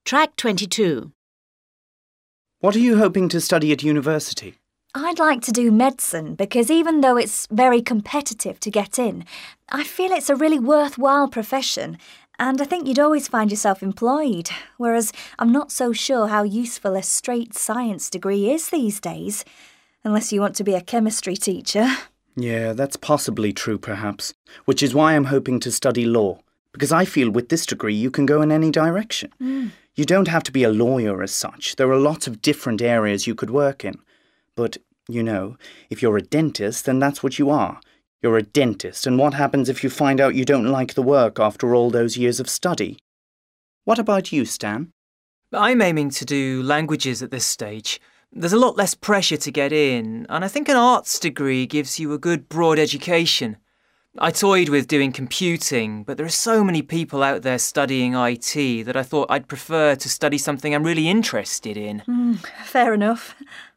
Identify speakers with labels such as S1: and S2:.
S1: Track 22.
S2: What are you hoping to study at university?
S3: I'd like to do medicine because even though it's very competitive to get in, I feel it's a really worthwhile profession and I think you'd always find yourself employed, whereas I'm not so sure how useful a straight science degree is these days, unless you want to be a chemistry teacher.
S2: Yeah, that's possibly true perhaps, which is why I'm hoping to study law, because I feel with this degree you can go in any direction. You don't have to be a lawyer as such. There are lots of different areas you could work in. But, you know, if you're a dentist, then that's what you are. You're a dentist, and what happens if you find out you don't like the work after all those years of study? What about you, Stan?
S4: I'm aiming to do languages at this stage. There's a lot less pressure to get in, and I think an arts degree gives you a good broad education. I toyed with doing computing, but there are so many people out there studying IT that I thought I'd prefer to study something I'm really interested in.
S3: Fair enough.